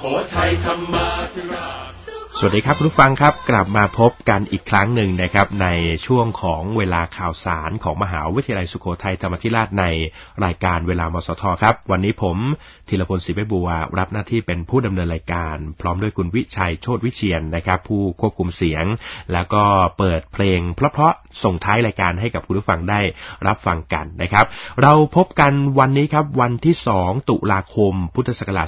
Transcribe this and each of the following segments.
ทัยธรรมาธิราชสวัสดีครับทุกฟังครับกลับมาพบกันอีกครั้งหนึ่งนะครับในช่วงของเวลาข่าวสารของมหาวิทยาลัยสุโขทัยธรรมาธิราชในรายการเวลามสทครับวันนี้ผมธีรพลศรีวิบัวรับหน้าที่เป็นผู้ดำเนินรายการพร้อมด้วยคุณวิชัยโชติวิเชียรนะครับผู้ควบคุมเสียงแล้วก็เปิดเพลงเพราะๆส่งท้ายรายการให้กับคุณผู้ฟังได้รับฟังกันนะครับเราพบกันวันนี้ครับวันที่2ตุลาคมพุทธศักราช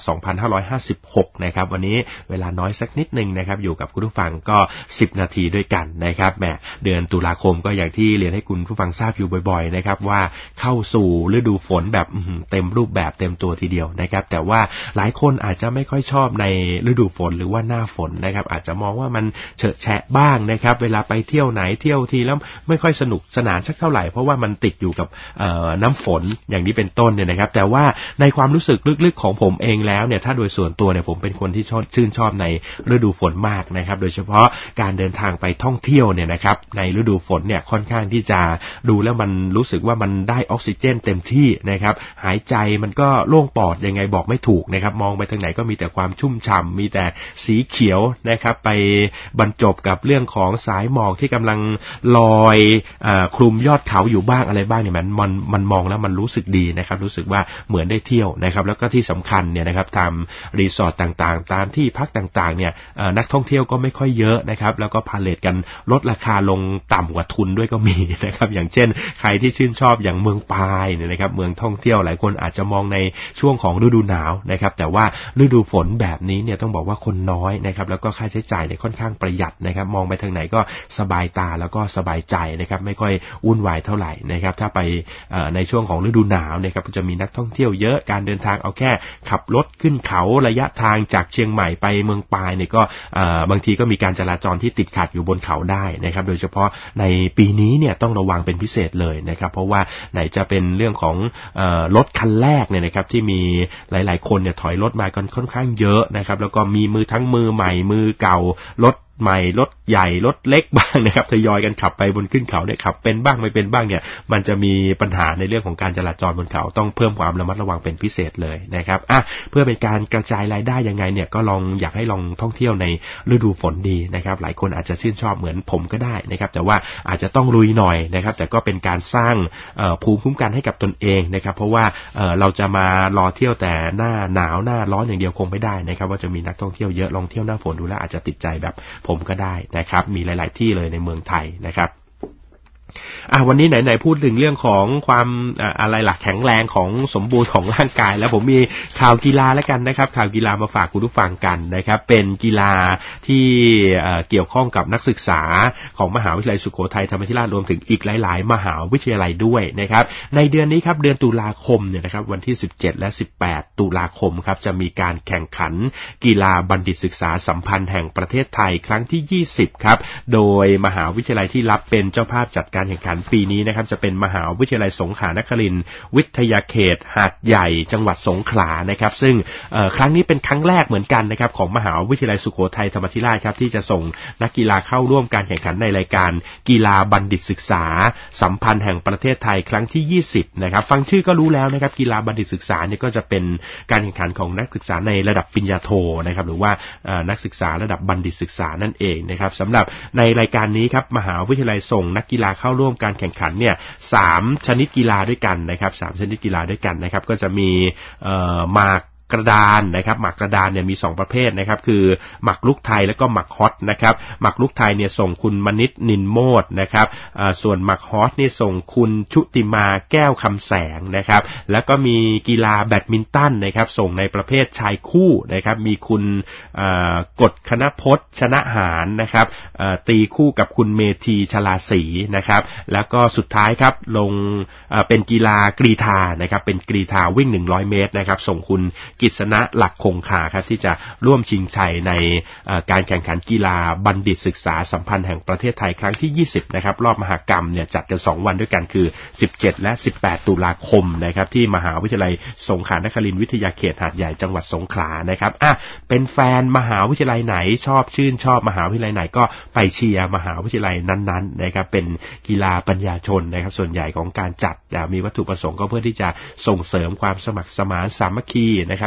2556นะครับวันนี้เวลาน้อยสักนิดนึงนะครับอยู่กับคุณผู้ฟังก็10นาทีด้วยกันนะครับแหมเดือนตุลาคมก็อย่างที่เรียนให้คุณผู้ฟังทราบอยู่บ่อยๆนะครับว่าเข้าสู่ฤดูฝนแบบเต็มรูปแบบเต็มตัวทีเดียวนะครับแต่ว่าหลายคนอาจจะไม่ค่อยชอบในฤดูฝนหรือว่าหน้าฝนนะครับอาจจะมองว่ามันเฉอะแฉะบ้างนะครับเวลาไปเที่ยวไหนเที่ยวทีแล้วไม่ค่อยสนุกสนานสักเท่าไหร่เพราะว่ามันติดอยู่กับน้ำฝนอย่างนี้เป็นต้นเนี่ยนะครับแต่ว่าในความรู้สึกลึกๆของผมเองแล้วเนี่ยถ้าโดยส่วนตัวเนี่ยผมเป็นคนที่ชื่นชอบในฤดูฝนมากนะครับโดยเฉพาะการเดินทางไปท่องเที่ยวเนี่ยนะครับในฤดูฝนเนี่ยค่อนข้างที่จะดูแล้วมันรู้สึกว่ามันได้ออกซิเจนเต็มที่นะครับหายใจมันก็โล่งปอดยังไงบอกไม่ถูกนะครับมองไปทางไหนก็มีแต่ความชุ่มฉ่ำมีแต่สีเขียวนะครับไปบรรจบกับเรื่องของสายหมอกที่กำลังลอยคลุมยอดเขาอยู่บ้างอะไรบ้างเนี่ยมันมองแล้วมันรู้สึกดีนะครับรู้สึกว่าเหมือนได้เที่ยวนะครับแล้วก็ที่สำคัญเนี่ยนะครับตามรีสอร์ทต่างๆตามที่พักต่างๆเนี่ยนักท่องเที่ยวก็ไม่ค่อยเยอะนะครับแล้วก็พาเลทกันลดราคาลงต่ำกว่าทุนด้วยก็มีนะครับอย่างเช่นใครที่ชื่นชอบอย่างเมืองปายเนี่ยนะครับเมืองท่องเที่ยวหลายคนอาจจะมองในช่วงของฤดูหนาวนะครับแต่ว่าฤดูฝนแบบนี้เนี่ยต้องบอกว่าคนน้อยนะครับแล้วก็ค่าใช้จ่ายเนี่ยค่อนข้างประหยัดนะครับมองไปทางไหนก็สบายตาแล้วก็สบายใจนะครับไม่ค่อยวุ่นวายเท่าไหร่นะครับถ้าไปในช่วงของฤดูหนาวนะครับจะมีนักท่องเที่ยวเยอะการเดินทางเอาแค่ขับรถขึ้นเขาระยะทางจากเชียงใหม่ไปเมืองปายเนี่ยก็บางทีก็มีการจราจรที่ติดขัดอยู่บนเขาได้นะครับโดยเฉพาะในปีนี้เนี่ยต้องระวังเป็นพิเศษเลยนะครับเพราะว่าไหนจะเป็นเรื่องของรถคันแรกเนี่ยนะครับที่มีหลายๆคนเนี่ยถอยรถมากันค่อนข้างเยอะนะครับแล้วก็มีมือใหม่มือเก่ารถใหม่รถใหญ่รถเล็กบ้างนะครับทยอยกันขับไปบนขึ้นเขาเนี่ยขับเป็นบ้างไม่เป็นบ้างเนี่ยมันจะมีปัญหาในเรื่องของการจราจรบนเขาต้องเพิ่มความระมัดระวังเป็นพิเศษเลยนะครับเพื่อเป็นการกระจายรายได้ยังไงเนี่ยก็อยากให้ลองท่องเที่ยวในฤดูฝนดีนะครับหลายคนอาจจะชื่นชอบเหมือนผมก็ได้นะครับแต่ว่าอาจจะต้องลุยหน่อยนะครับแต่ก็เป็นการสร้างภูมิคุ้มกันให้กับตนเองนะครับเพราะว่าเราจะมารอเที่ยวแต่หน้าหนาวหน้าร้อนอย่างเดียวคงไม่ได้นะครับว่าจะมีนักท่องเที่ยวเยอะลองเที่ยวหน้าฝนดูแล้วอาจจะติดใจแบบผมก็ได้นะครับมีหลายๆที่เลยในเมืองไทยนะครับวันนี้ไหนๆพูดถึงเรื่องของความอะไรหลักแข็งแรงของสมบูรณ์ของร่างกายแล้วผมมีข่าวกีฬาแล้วกันนะครับข่าวกีฬามาฝากคุณผู้ฟังกันนะครับเป็นกีฬาที่เกี่ยวข้องกับนักศึกษาของมหาวิทยาลัยสุโขทัยธรรมาธิราชรวมถึงอีกหลายๆมหาวิทยาลัยด้วยนะครับในเดือนนี้ครับเดือนตุลาคมเนี่ยนะครับวันที่17และ18ตุลาคมครับจะมีการแข่งขันกีฬาบัณฑิตศึกษาสัมพันธ์แห่งประเทศไทยครั้งที่20ครับโดยมหาวิทยาลัยที่รับเป็นเจ้าภาพจัดการแข่งขันปีนี้นะครับจะเป็นมหาวิทยาลัยสงขลานครินทร์วิทยาเขตหาดใหญ่จังหวัดสงขลานะครับซึ่งครั้งนี้เป็นครั้งแรกเหมือนกันนะครับของมหาวิทยาลัยสุโขทัยธรรมาธิราชครับที่จะส่งนักกีฬาเข้าร่วมการแข่งขันในรายการกีฬาบัณฑิตศึกษาสัมพันธ์แห่งประเทศไทยครั้งที่20นะครับฟังชื่อก็รู้แล้วนะครับกีฬาบัณฑิตศึกษาเนี่ยก็จะเป็นการแข่งขันของนักศึกษาในระดับปริญญาโทนะครับหรือว่านักศึกษาระดับบัณฑิตศึกษานั่นเองนะครับสำหรับในรายการนี้ครับมหาวิทยาลัยส่งนักกีฬาเข้าร่วมการแข่งขันเนี่ย3ชนิดกีฬาด้วยกันนะครับ3ชนิดกีฬาด้วยกันนะครับก็จะมีหมากกระดานนะครับหมากกระดานเนี่ยมี2ประเภทนะครับคือหมากรุกไทยแล้วก็หมากฮอตนะครับหมากรุกไทยเนี่ยส่งคุณมณิษฐ์นินโมดนะครับส่วนหมากฮอตนี่ส่งคุณชุติมาแก้วคำแสงนะครับแล้วก็มีกีฬาแบดมินตันนะครับส่งในประเภทชายคู่นะครับมีคุณกฎคณพจน์ชนะหารนะครับตีคู่กับคุณเมธีชลาศรีนะครับแล้วก็สุดท้ายครับลงเป็นกีฬากรีฑานะครับเป็นกรีฑาวิ่ง100เมตรนะครับส่งคุณกฤษณะหลักคงคาครับที่จะร่วมชิงชัยในการแข่งขันกีฬาบัณฑิตศึกษาสัมพันธ์แห่งประเทศไทยครั้งที่20นะครับรอบมหกรรมเนี่ยจัดกัน2วันด้วยกันคือ17และ18ตุลาคมนะครับที่มหาวิทยาลัยสงขลานครินทร์วิทยาเขตหาดใหญ่จังหวัดสงขลานะครับเป็นแฟนมหาวิทยาลัยไหนชื่นชอบมหาวิทยาลัยไหนก็ไปเชียร์มหาวิทยาลัยนั้นๆนะครับเป็นกีฬาปัญญาชนนะครับส่วนใหญ่ของการจัดมีวัตถุประสงค์ก็เพื่อที่จะส่งเสริมความสมัครสมานสามัคคีนะครับ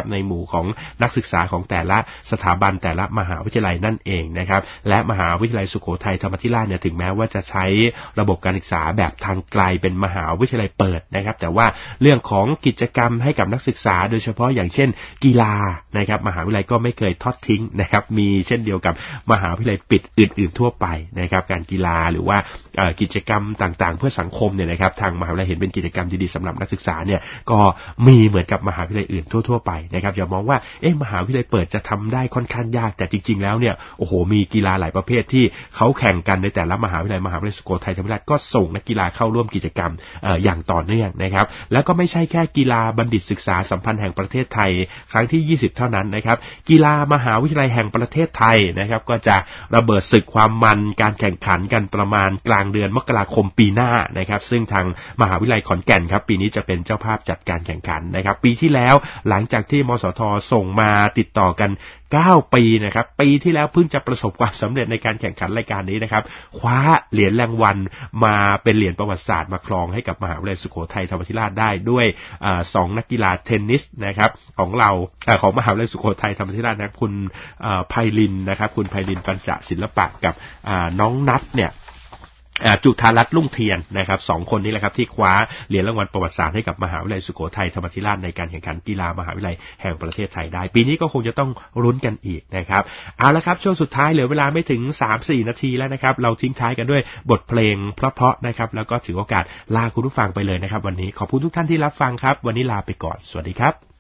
นะครับในหมู่ของนักศึกษาของแต่ละสถาบันแต่ละมหาวิทยาลัยนั่นเองนะครับและมหาวิทยาลัยสุโขทัยธรรมาธิราชเนี่ยถึงแม้ว่าจะใช้ระบบการศึกษาแบบทางไกลเป็นมหาวิทยาลัยเปิดนะครับแต่ว่าเรื่องของกิจกรรมให้กับนักศึกษาโดยเฉพาะอย่างเช่นกีฬานะครับมหาวิทยาลัยก็ไม่เคยทอดทิ้งนะครับมีเช่นเดียวกับมหาวิทยาลัยปิดอื่นๆทั่วไปนะครับการกีฬาหรือว่ากิจกรรมต่างๆเพื่อสังคมเนี่ยนะครับทางมหาวิทยาลัยเห็นเป็นกิจกรรมดีๆสำหรับนักศึกษาเนี่ยก็มีเหมือนกับมหาวิทยาลัยอื่นทั่วๆไปนะครับอย่ามองว่ามหาวิทยาลัยเปิดจะทำได้ค่อนข้างยากแต่จริงๆแล้วเนี่ยโอ้โหมีกีฬาหลายประเภทที่เขาแข่งกันในแต่ละมหาวิทยาลัยสุโขทัยธรรมราชก็ส่งนักกีฬาเข้าร่วมกิจกรรมอย่างต่อเนื่องนะครับแล้วก็ไม่ใช่แค่กีฬาบัณฑิตศึกษาสัมพันธ์แห่งประเทศไทยครั้งที่20เท่านั้นนะครับกีฬามหาวิทยาลัยแห่งประเทศไทยนะครับก็จะระเบิดศึกความมันการแข่งขันกันประมาณกลางเดือนมกราคมปีหน้านะครับซึ่งทางมหาวิทยาลัยขอนแก่นครับปีนี้จะเป็นเจ้าภาพจัดการแข่งขันนะครับปีที่แล้วหลังจากที่มสท.ส่งมาติดต่อกัน9 ปีนะครับปีที่แล้วเพิ่งจะประสบความสำเร็จในการแข่งขันรายการนี้นะครับคว้าเหรียญรางวัลมาเป็นเหรียญประวัติศาสตร์มาครองให้กับมหาวิทยาลัยสุโขทัยธรรมาธิราชได้ด้วย2นักกีฬาเทนนิสนะครับของเราของมหาวิทยาลัยสุโขทัยธรรมาธิราชนะคุณไพลินนะครับคุณไพลินปัญจศิลปะกับน้องนัทเนี่ยจุฑารัตน์ลุ่งเทียนนะครับ2คนนี้แหละครับที่คว้าเหรียญรางวัลประวัติศาสตร์ให้กับมหาวิทยาลัยสุโขทัยธรรมาธิราชในการแข่งขันกีฬามหาวิทยาลัยแห่งประเทศไทยได้ปีนี้ก็คงจะต้องลุ้นกันอีกนะครับเอาละครับช่วงสุดท้ายเหลือเวลาไม่ถึง 3-4 นาทีแล้วนะครับเราทิ้งท้ายกันด้วยบทเพลงเพราะๆนะครับแล้วก็ถือโอกาสลาคุณผู้ฟังไปเลยนะครับวันนี้ขอบคุณทุกท่านที่รับฟังครับวันนี้ลาไปก่อนสวัสดีครับ